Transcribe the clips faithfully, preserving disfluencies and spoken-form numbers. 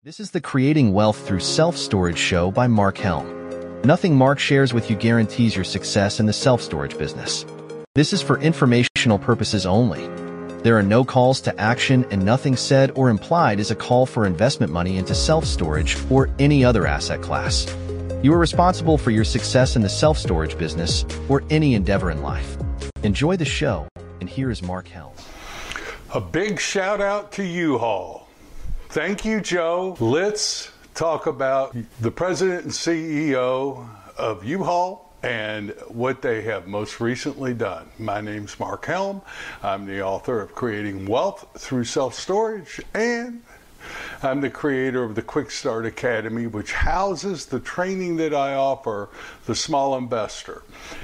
This is the Creating Wealth Through Self-Storage show by Mark Helm. Nothing Mark shares with you guarantees your success in the self-storage business. This is for informational purposes only. There are no calls to action, and nothing said or implied is a call for investment money into self-storage or any other asset class. You are responsible for your success in the self-storage business or any endeavor in life. Enjoy the show, and here is Mark Helm. A big shout out to U-Haul. Thank you, Joe. Let's talk about the president and C E O of U-Haul and what they have most recently done. My name's Mark Helm. I'm the author of Creating Wealth Through Self-Storage, and I'm the creator of the Quick Start Academy, which houses the training that I offer the small investor.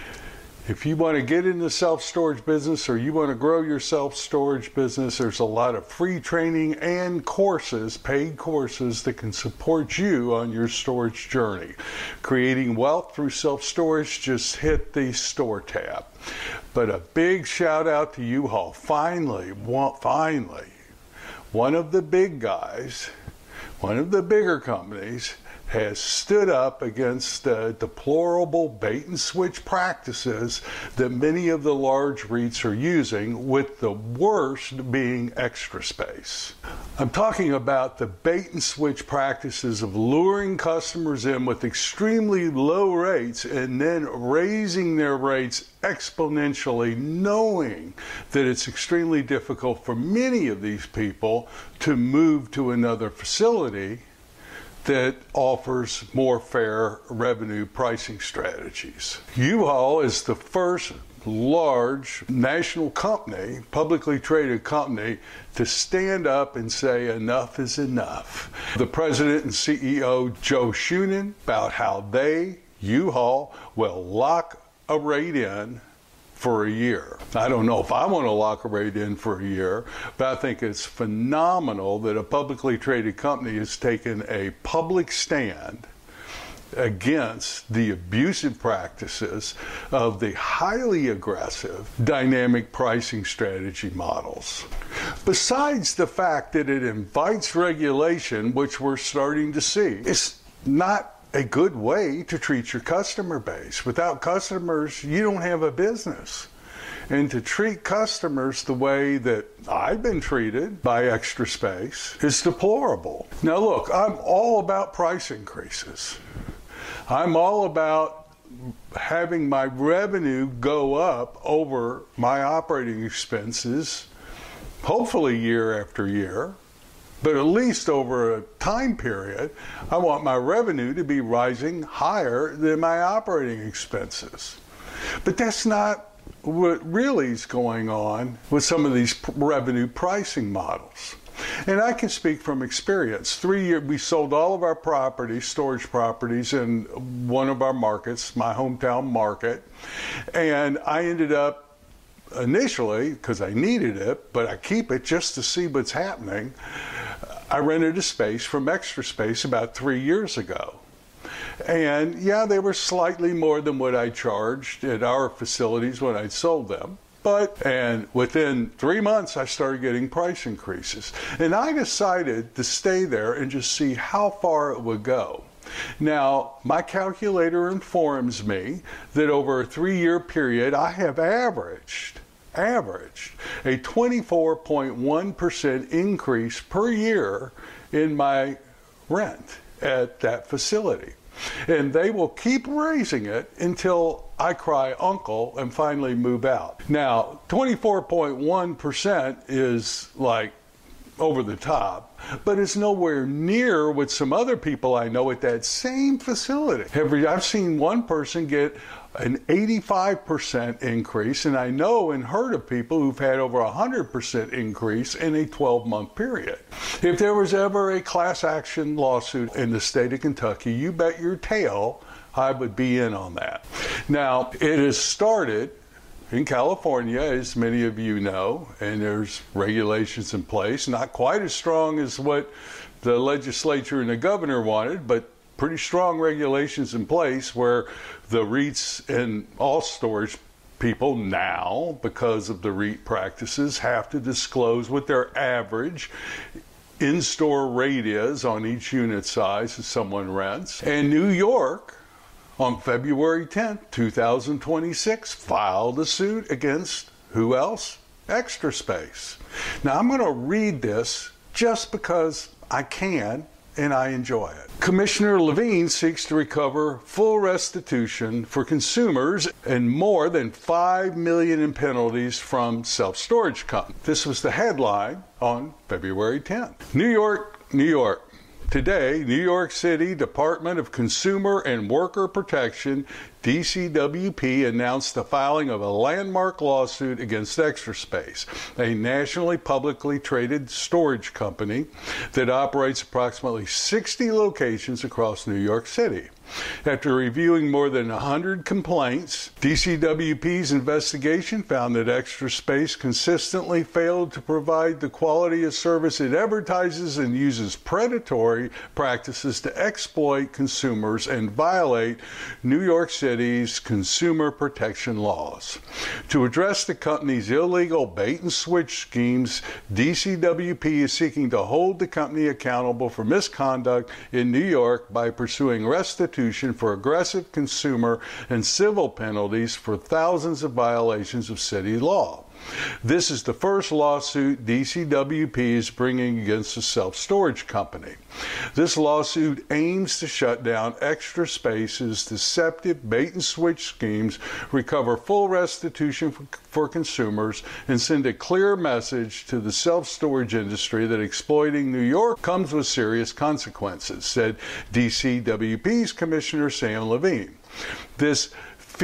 If you want to get in the self-storage business or you want to grow your self-storage business, there's a lot of free training and courses, paid courses that can support you on your storage journey. Creating Wealth Through Self-Storage, just hit the store tab. But a big shout out to U-Haul. Finally, finally, one of the big guys, one of the bigger companies, has stood up against the deplorable bait and switch practices that many of the large REITs are using, with the worst being Extra Space. I'm talking about the bait and switch practices of luring customers in with extremely low rates and then raising their rates exponentially, knowing that it's extremely difficult for many of these people to move to another facility that offers more fair revenue pricing strategies. U-Haul is the first large national company, publicly traded company, to stand up and say enough is enough. The president and C E O, Joe Schunin, about how they, U-Haul, will lock a rate in for a year. I don't know if I want to lock a rate in for a year, but I think it's phenomenal that a publicly traded company has taken a public stand against the abusive practices of the highly aggressive dynamic pricing strategy models. Besides the fact that it invites regulation, which we're starting to see, it's not a good way to treat your customer base. Without customers, you don't have a business. And to treat customers the way that I've been treated by Extra Space is deplorable. Now look, I'm all about price increases. I'm all about having my revenue go up over my operating expenses, hopefully year after year. But at least over a time period, I want my revenue to be rising higher than my operating expenses. But that's not what really is going on with some of these revenue pricing models. And I can speak from experience. Three years, we sold all of our properties, storage properties, in one of our markets, my hometown market. And I ended up initially, because I needed it, but I keep it just to see what's happening, I rented a space from Extra Space about three years ago. And yeah, they were slightly more than what I charged at our facilities when I sold them. But, and within three months, I started getting price increases. And I decided to stay there and just see how far it would go. Now, my calculator informs me that over a three-year period, I have averaged averaged a twenty-four point one percent increase per year in my rent at that facility. And they will keep raising it until I cry uncle and finally move out. Now, twenty-four point one percent is like over the top, but it's nowhere near what some other people I know at that same facility. Every, I've seen one person get an eighty-five percent increase, and I know and heard of people who've had over a one hundred percent increase in a twelve-month period. If there was ever a class action lawsuit in the state of Kentucky, you bet your tail I would be in on that. Now, it has started in California, as many of you know, and there's regulations in place, not quite as strong as what the legislature and the governor wanted, but pretty strong regulations in place where the REITs and all storage people now, because of the REIT practices, have to disclose what their average in-store rate is on each unit size that someone rents. And New York, on February tenth, two thousand twenty-six, filed a suit against who else? Extra Space. Now, I'm going to read this just because I can and I enjoy it. Commissioner Levine seeks to recover full restitution for consumers and more than five million dollars in penalties from self-storage companies. This was the headline on February tenth. New York, New York. Today, New York City Department of Consumer and Worker Protection, D C W P, announced the filing of a landmark lawsuit against Extra Space, a nationally publicly traded storage company that operates approximately sixty locations across New York City. After reviewing more than one hundred complaints, D C W P's investigation found that Extra Space consistently failed to provide the quality of service it advertises and uses predatory practices to exploit consumers and violate New York City's consumer protection laws. To address the company's illegal bait-and-switch schemes, D C W P is seeking to hold the company accountable for misconduct in New York by pursuing restitution for aggressive consumer and civil penalties for thousands of violations of city law. This is the first lawsuit D C W P is bringing against a self-storage company. This lawsuit aims to shut down Extra Space's deceptive bait-and-switch schemes, recover full restitution for, for consumers, and send a clear message to the self-storage industry that exploiting New York comes with serious consequences, said D C W P's Commissioner Sam Levine. This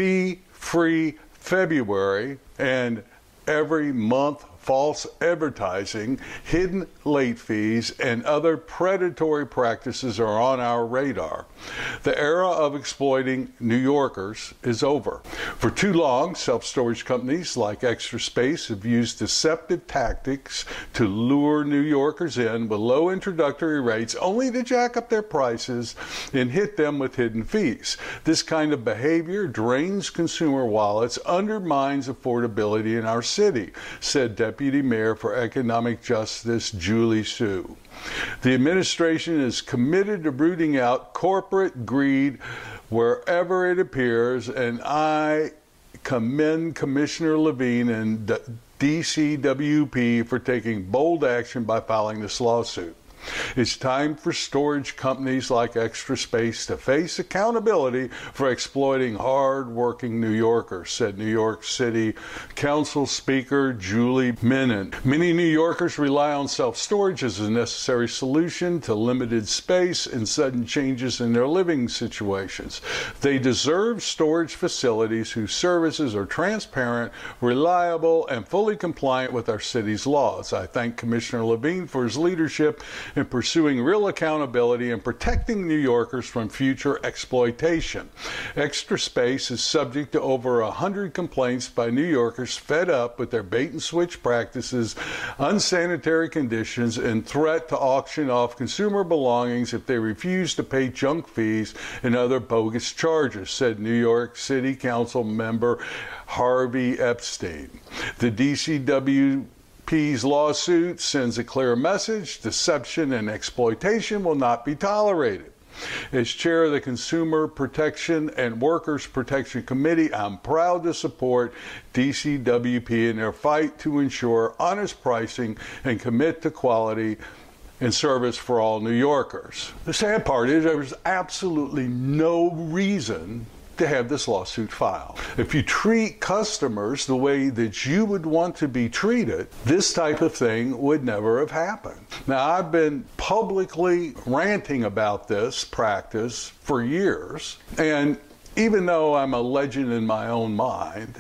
fee-free February and every month false advertising, hidden late fees, and other predatory practices are on our radar. The era of exploiting New Yorkers is over. For too long, self-storage companies like Extra Space have used deceptive tactics to lure New Yorkers in with low introductory rates only to jack up their prices and hit them with hidden fees. This kind of behavior drains consumer wallets, undermines affordability in our city, said Deputy Mayor for Economic Justice Julie Su. The administration is committed to rooting out corporate greed wherever it appears, and I commend Commissioner Levine and D C W P for taking bold action by filing this lawsuit. It's time for storage companies like Extra Space to face accountability for exploiting hard-working New Yorkers, said New York City Council Speaker Julie Menin. Many New Yorkers rely on self-storage as a necessary solution to limited space and sudden changes in their living situations. They deserve storage facilities whose services are transparent, reliable, and fully compliant with our city's laws. I thank Commissioner Levine for his leadership in pursuing real accountability and protecting New Yorkers from future exploitation. Extra Space is subject to over one hundred complaints by New Yorkers fed up with their bait-and-switch practices, unsanitary conditions, and threat to auction off consumer belongings if they refuse to pay junk fees and other bogus charges, said New York City Council member Harvey Epstein. The D C W P's lawsuit sends a clear message: deception and exploitation will not be tolerated. As chair of the Consumer Protection and Workers Protection Committee, I'm proud to support D C W P in their fight to ensure honest pricing and commit to quality and service for all New Yorkers. The sad part is there was absolutely no reason to have this lawsuit filed. If you treat customers the way that you would want to be treated, this type of thing would never have happened. Now, I've been publicly ranting about this practice for years, and even though I'm a legend in my own mind,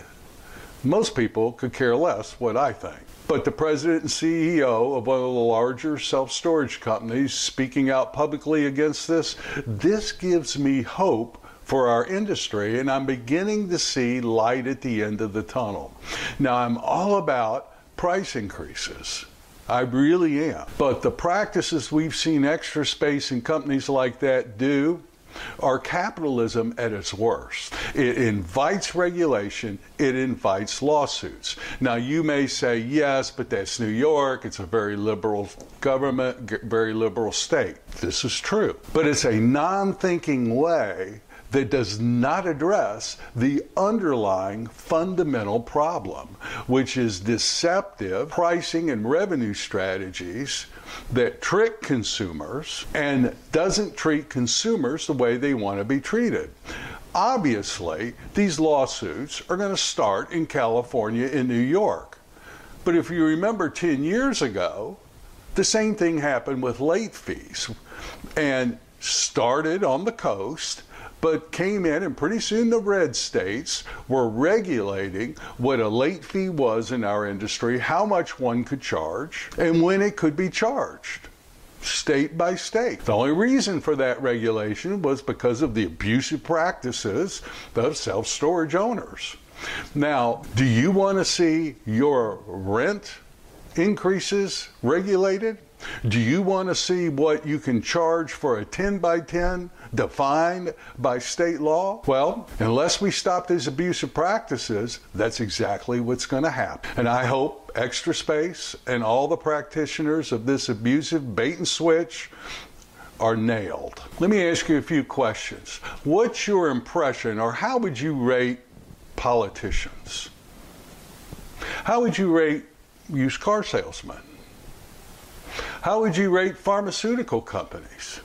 most people could care less what I think. But the president and C E O of one of the larger self-storage companies speaking out publicly against this, this gives me hope for our industry, and I'm beginning to see light at the end of the tunnel. Now, I'm all about price increases. I really am. But the practices we've seen Extra Space and companies like that do are capitalism at its worst. It invites regulation, it invites lawsuits. Now you may say, yes, but that's New York, it's a very liberal government, very liberal state. This is true. But it's a non-thinking way that does not address the underlying fundamental problem, which is deceptive pricing and revenue strategies that trick consumers and doesn't treat consumers the way they want to be treated. Obviously, these lawsuits are going to start in California and New York. But if you remember ten years ago, the same thing happened with late fees and started on the coast, but came in, and pretty soon the red states were regulating what a late fee was in our industry, how much one could charge, and when it could be charged, state by state. The only reason for that regulation was because of the abusive practices of self-storage owners. Now, do you want to see your rent increases regulated? Do you want to see what you can charge for a ten by ten defined by state law? Well, unless we stop these abusive practices, that's exactly what's going to happen. And I hope Extra Space and all the practitioners of this abusive bait and switch are nailed. Let me ask you a few questions. What's your impression, or how would you rate politicians? How would you rate used car salesmen? How would you rate pharmaceutical companies?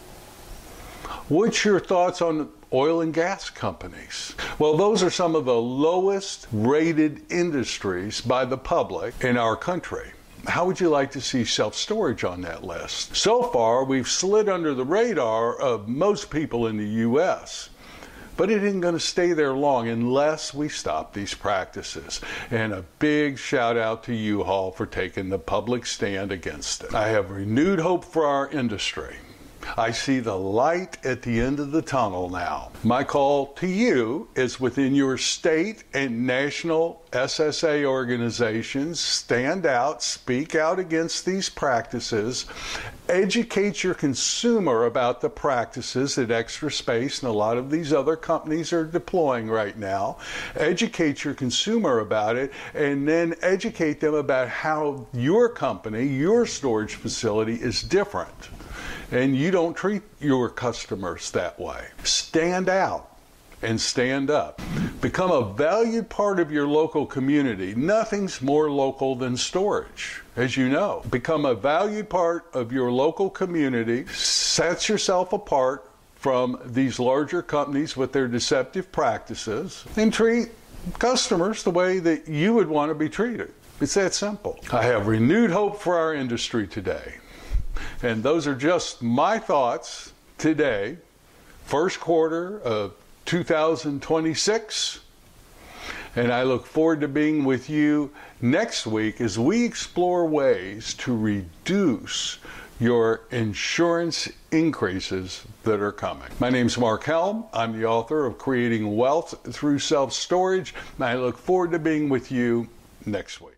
What's your thoughts on oil and gas companies? Well, those are some of the lowest rated industries by the public in our country. How would you like to see self-storage on that list? So far, we've slid under the radar of most people in the U S, but it isn't going to stay there long unless we stop these practices. And a big shout out to U-Haul for taking the public stand against it. I have renewed hope for our industry. I see the light at the end of the tunnel now. My call to you is within your state and national S S A organizations. Stand out, speak out against these practices, educate your consumer about the practices that Extra Space and a lot of these other companies are deploying right now. Educate your consumer about it, and then educate them about how your company, your storage facility is different. And you don't treat your customers that way. Stand out and stand up. Become a valued part of your local community. Nothing's more local than storage, as you know. Become a valued part of your local community. Set yourself apart from these larger companies with their deceptive practices, and treat customers the way that you would want to be treated. It's that simple. I have renewed hope for our industry today. And those are just my thoughts today, first quarter of two thousand twenty-six. And I look forward to being with you next week as we explore ways to reduce your insurance increases that are coming. My name's Mark Helm. I'm the author of Creating Wealth Through Self-Storage. And I look forward to being with you next week.